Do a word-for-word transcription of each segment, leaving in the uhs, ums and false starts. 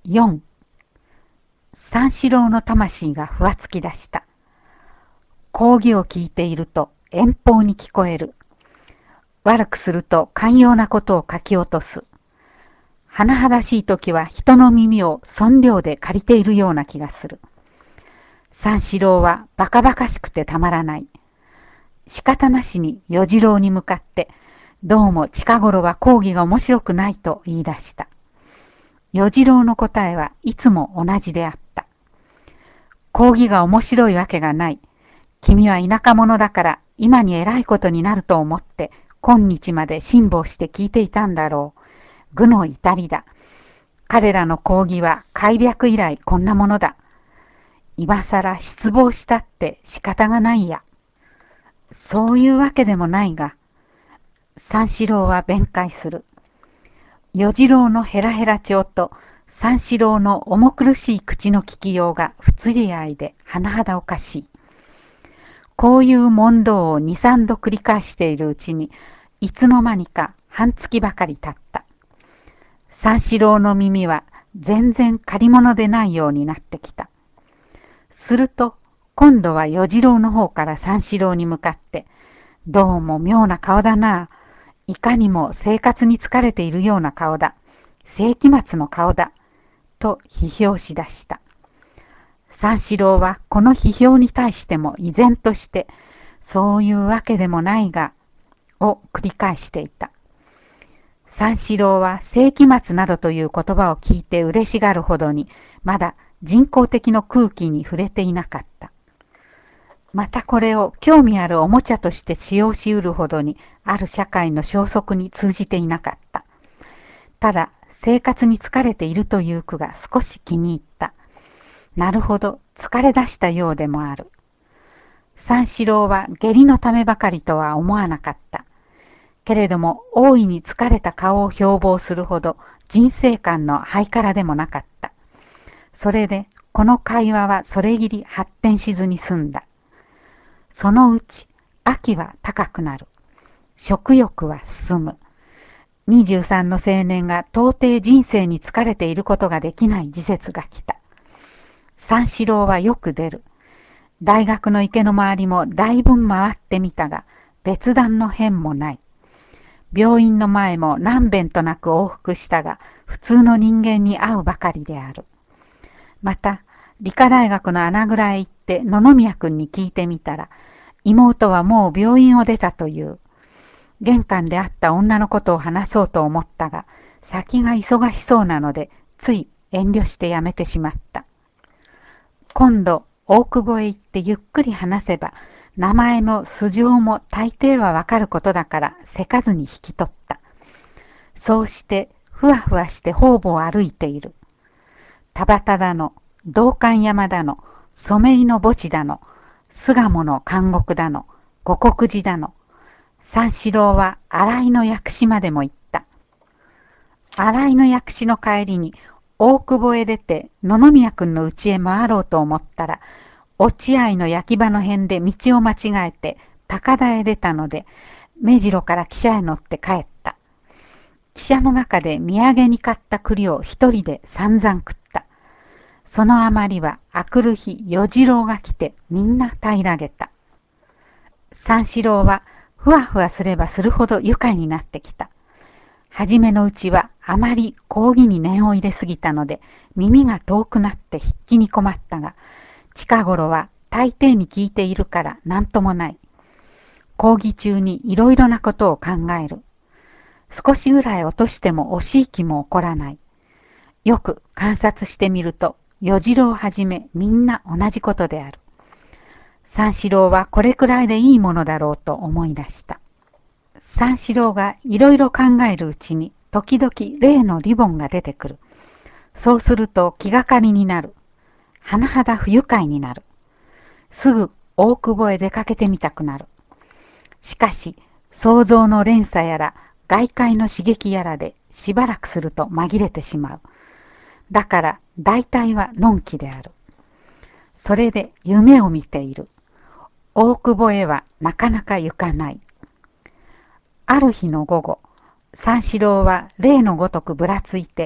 よん、三四郎の魂がふわつき出した。講義を聞いていると遠方に聞こえる。悪くすると寛容なことを書き落とす。甚だしい時は人の耳を損料で借りているような気がする。三四郎はバカバカしくてたまらない。仕方なしに与次郎に向かって、どうも近頃は講義が面白くないと言い出した。与次郎の答えはいつも同じであった。講義が面白いわけがない。君は田舎者だから今に偉いことになると思って今日まで辛抱して聞いていたんだろう。愚の至りだ。彼らの講義は開闢以来こんなものだ。今さら失望したって仕方がないや。そういうわけでもないが、三四郎は弁解する。与次郎のヘラヘラ調と三四郎の重苦しい口の聞きようが不釣り合いで甚だおかしい。こういう問答を二三度繰り返しているうちに、いつの間にか半月ばかり経った。三四郎の耳は全然借り物でないようになってきた。すると、今度は与次郎の方から三四郎に向かって、どうも妙な顔だな。いかにも生活に疲れているような顔だ。世紀末の顔だ。と批評しだした。三四郎はこの批評に対しても依然として、そういうわけでもないが、を繰り返していた。三四郎は世紀末などという言葉を聞いて嬉しがるほどに、まだ人工的の空気に触れていなかった。またこれを興味あるおもちゃとして使用しうるほどに、ある社会の消息に通じていなかった。ただ、生活に疲れているという句が少し気に入った。なるほど、疲れ出したようでもある。三四郎は下痢のためばかりとは思わなかった。けれども大いに疲れた顔を標榜するほど人生観のハイカラでもなかった。それでこの会話はそれぎり発展しずに済んだ。そのうち秋は高くなる。食欲は進む。にじゅうさんの青年が到底人生に疲れていることができない時節が来た。三四郎はよく出る。大学の池の周りもだいぶ回ってみたが、別段の変もない。病院の前も何遍となく往復したが、普通の人間に会うばかりである。また、理科大学の穴蔵へ行って野々宮君に聞いてみたら、妹はもう病院を出たという。玄関で会った女のことを話そうと思ったが、先が忙しそうなので、つい遠慮してやめてしまった。今度、大久保へ行ってゆっくり話せば、名前も素性も大抵はわかることだからせかずに引き取った。そうしてふわふわして方々を歩いている。田端だの、道館山だの、染井の墓地だの、巣鴨の監獄だの、五国寺だの。三四郎は新井の薬師までも行った。新井の薬師の帰りに大久保へ出て野々宮君の家へ回ろうと思ったら、落合の焼き場の辺で道を間違えて高田へ出たので、目白から汽車へ乗って帰った。汽車の中で土産に買った栗を一人で散々食った。そのあまりはあくる日与次郎が来てみんな平らげた。三四郎はふわふわすればするほど愉快になってきた。はじめのうちはあまり講義に念を入れすぎたので耳が遠くなって筆記に困ったが、近頃は大抵に聞いているから何ともない。講義中にいろいろなことを考える。少しぐらい落としても惜しい気も起こらない。よく観察してみると、与次郎をはじめみんな同じことである。三四郎はこれくらいでいいものだろうと思い出した。三四郎がいろいろ考えるうちに、時々例のリボンが出てくる。そうすると気がかりになる。甚だ不愉快になる。すぐ大久保へ出かけてみたくなる。しかし、想像の連鎖やら、外界の刺激やらでしばらくすると紛れてしまう。だから大体はのんきである。それで夢を見ている。大久保へはなかなか行かない。ある日の午後、三四郎は例のごとくぶらついて、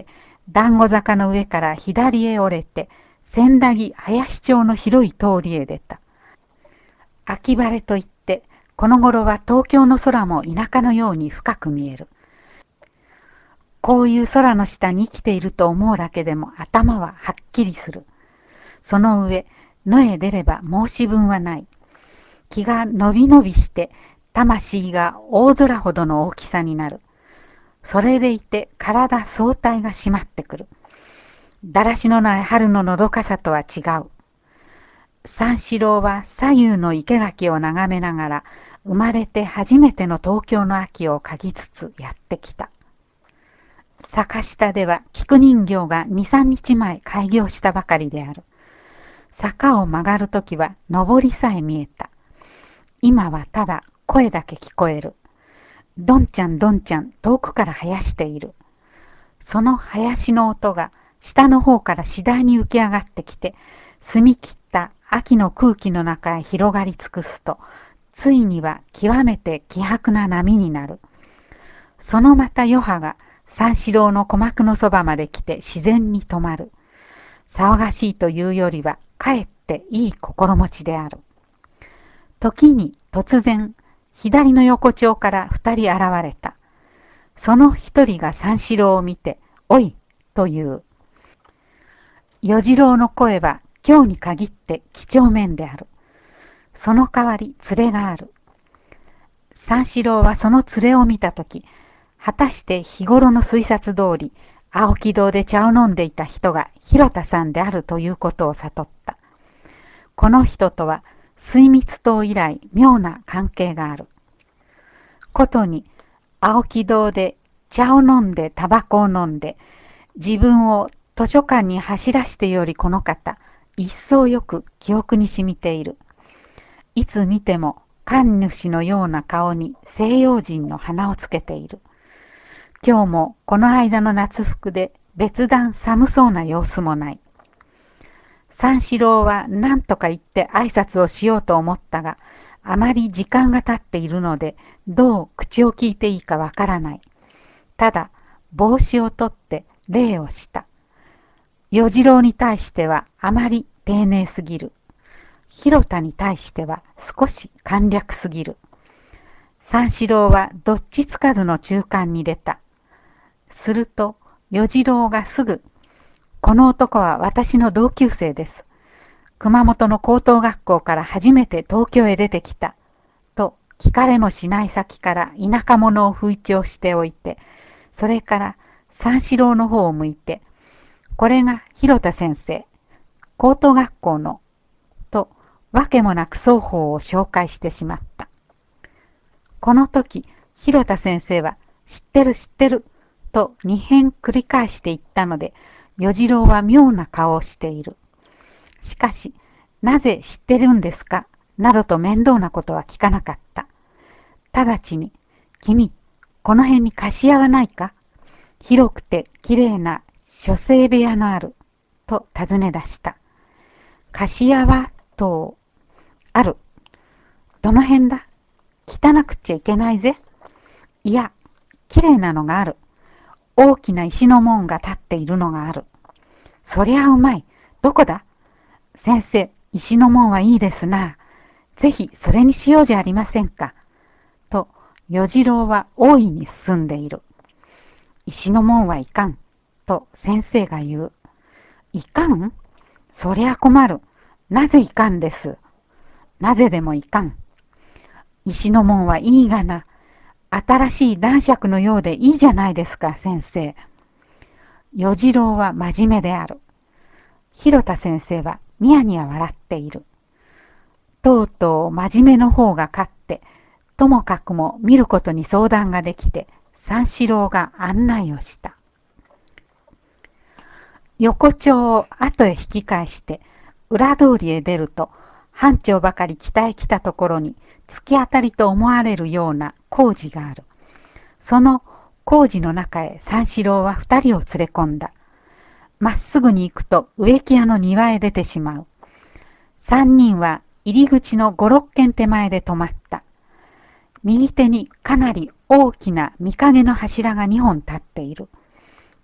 団子坂の上から左へ折れて、千駄木林町の広い通りへ出た。秋晴れといって、この頃は東京の空も田舎のように深く見える。こういう空の下に生きていると思うだけでも頭ははっきりする。その上、野へ出れば申し分はない。気が伸び伸びして、魂が大空ほどの大きさになる。それでいて体総体が締まってくる。だらしのない春ののどかさとは違う。三四郎は左右の生垣を眺めながら、生まれて初めての東京の秋を嗅ぎつつやってきた。坂下では菊人形が二三日前開業したばかりである。坂を曲がるときは上りさえ見えた。今はただ声だけ聞こえる。どんちゃんどんちゃん遠くから生やしている。その林の音が下の方から次第に浮き上がってきて、澄み切った秋の空気の中へ広がり尽くすと、ついには極めて希薄な波になる。そのまた余波が三四郎の鼓膜のそばまで来て自然に止まる。騒がしいというよりはかえっていい心持ちである。時に突然、左の横丁から二人現れた。その一人が三四郎を見て、おい、という。与次郎の声は今日に限って几帳面である。その代わり連れがある。三四郎はその連れを見たとき、果たして日頃の推察通り、青木堂で茶を飲んでいた人が広田さんであるということを悟った。この人とは水蜜島以来妙な関係がある。ことに青木堂で茶を飲んでタバコを飲んで自分を図書館に走らしてよりこの方一層よく記憶に染みている。いつ見ても神主のような顔に西洋人の鼻をつけている。今日もこの間の夏服で別段寒そうな様子もない。三四郎は何とか言って挨拶をしようと思ったが、あまり時間が経っているので、どう口を聞いていいかわからない。ただ、帽子を取って礼をした。与次郎に対してはあまり丁寧すぎる。広田に対しては少し簡略すぎる。三四郎はどっちつかずの中間に出た。すると、与次郎がすぐ、この男は私の同級生です。熊本の高等学校から初めて東京へ出てきた。と聞かれもしない先から田舎者を吹聴しておいて、それから三四郎の方を向いて、これが広田先生、高等学校の、とわけもなく双方を紹介してしまった。この時、広田先生は、知ってる知ってる、と二遍繰り返して言ったので、与次郎は妙な顔をしている。しかし、なぜ知ってるんですかなどと面倒なことは聞かなかった。直ちに、君、この辺に貸し屋はないか広くてきれいな書生部屋のある、と尋ね出した。貸し屋は、と、ある。どの辺だ汚くっちゃいけないぜ。いや、きれいなのがある。大きな石の門が立っているのがある。そりゃうまい。どこだ先生、石の門はいいですな。ぜひそれにしようじゃありませんか。と、与次郎は大いに進んでいる。石の門はいかん。と先生が言う。いかんそりゃ困る。なぜいかんです。なぜでもいかん。石の門はいいがな。新しい男爵のようでいいじゃないですか、先生。与次郎は真面目である。広田先生はニヤニヤ笑っている。とうとう真面目の方が勝って、ともかくも見ることに相談ができて、三四郎が案内をした。横丁を後へ引き返して、裏通りへ出ると、班長ばかり北へ来たところに、突き当たりと思われるような工事がある。その工事の中へ三四郎は二人を連れ込んだ。まっすぐに行くと植木屋の庭へ出てしまう。三人は入り口の五六軒手前で止まった。右手にかなり大きな御影の柱が二本立っている。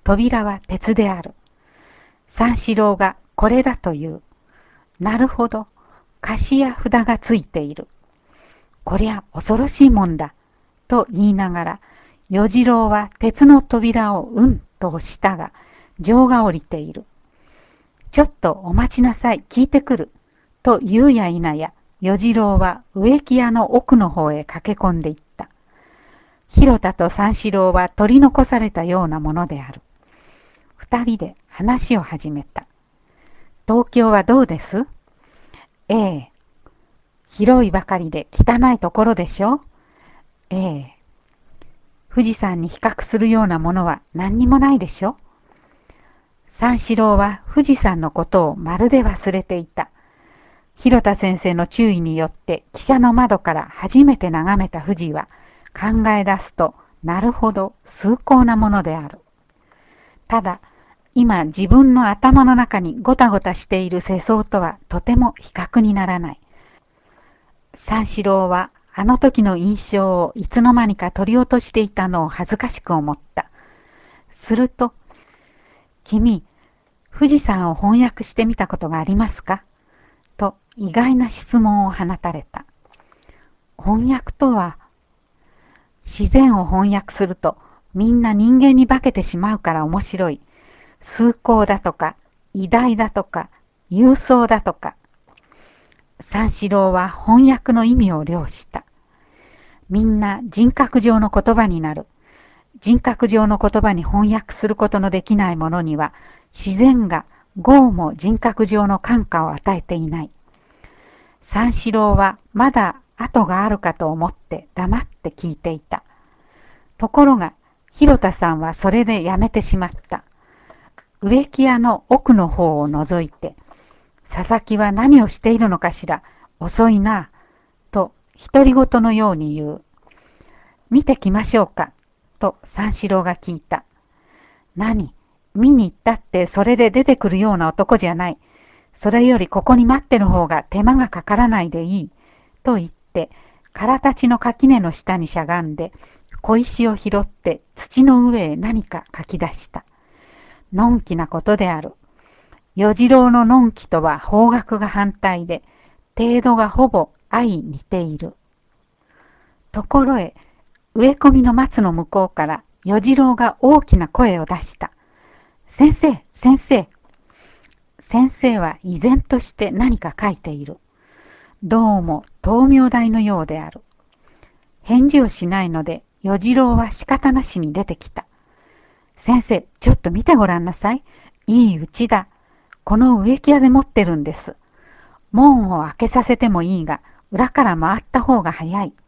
扉は鉄である。三四郎がこれだという。なるほど。貸しや札がついている。こりゃ恐ろしいもんだ。と言いながら、与次郎は鉄の扉をうんと押したが、錠が下りている。ちょっとお待ちなさい、聞いてくる。と言うや否や、与次郎は植木屋の奥の方へ駆け込んでいった。広田と三四郎は取り残されたようなものである。二人で話を始めた。東京はどうです？ええ。広いばかりで汚いところでしょ？ええ。富士山に比較するようなものは何にもないでしょ？三四郎は富士山のことをまるで忘れていた。広田先生の注意によって汽車の窓から初めて眺めた富士は考え出すと、なるほど崇高なものである。ただ、今自分の頭の中にごたごたしている世相とはとても比較にならない。三四郎はあの時の印象をいつの間にか取り落としていたのを恥ずかしく思った。すると、君、富士山を翻訳してみたことがありますか？と意外な質問を放たれた。翻訳とは、自然を翻訳するとみんな人間に化けてしまうから面白い。崇高だとか、偉大だとか、勇壮だとか。三四郎は翻訳の意味を了した。みんな人格上の言葉になる。人格上の言葉に翻訳することのできないものには、自然が豪も人格上の感化を与えていない。三四郎はまだ後があるかと思って黙って聞いていた。ところが、広田さんはそれでやめてしまった。植木屋の奥の方を覗いて、佐々木は何をしているのかしら、遅いな、と独り言のように言う。見てきましょうか、と三四郎が聞いた。何、見に行ったってそれで出てくるような男じゃない。それよりここに待ってる方が手間がかからないでいい。と言って、空たちの垣根の下にしゃがんで、小石を拾って土の上へ何か書き出した。のんきなことである。与次郎ののんきとは方角が反対で、程度がほぼ相似ている。ところへ、植え込みの松の向こうから与次郎が大きな声を出した。先生、先生。先生は依然として何か書いている。どうも灯明台のようである。返事をしないので、与次郎は仕方なしに出てきた。先生、ちょっと見てごらんなさい。いいうちだ。この植木屋で持ってるんです。門を開けさせてもいいが、裏から回った方が早い。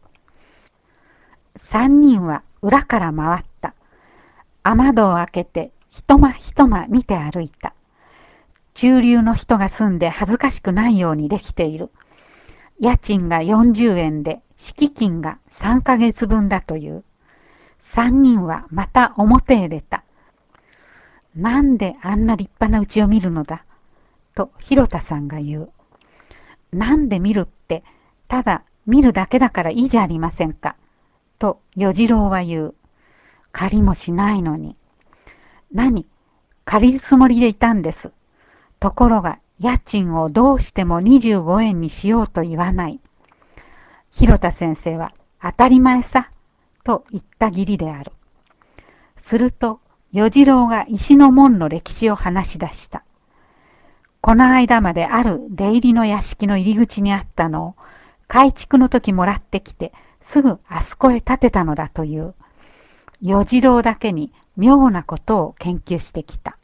三人は裏から回った。雨戸を開けて、一間一間見て歩いた。中流の人が住んで恥ずかしくないようにできている。家賃がよんじゅうえんで、敷金がさんかげつぶんだという。三人はまた表へ出た。なんであんな立派な家を見るのだと広田さんが言う。なんで見るって、ただ見るだけだからいいじゃありませんか。と与次郎は言う。借りもしないのに。何、借りるつもりでいたんです。ところが家賃をどうしてもにじゅうごえんにしようと言わない。広田先生は当たり前さ、と言った義理である。すると与次郎が石の門の歴史を話し出した。この間まである出入りの屋敷の入り口にあったのを改築の時もらってきてすぐあそこへ建てたのだという。与次郎だけに妙なことを研究してきた。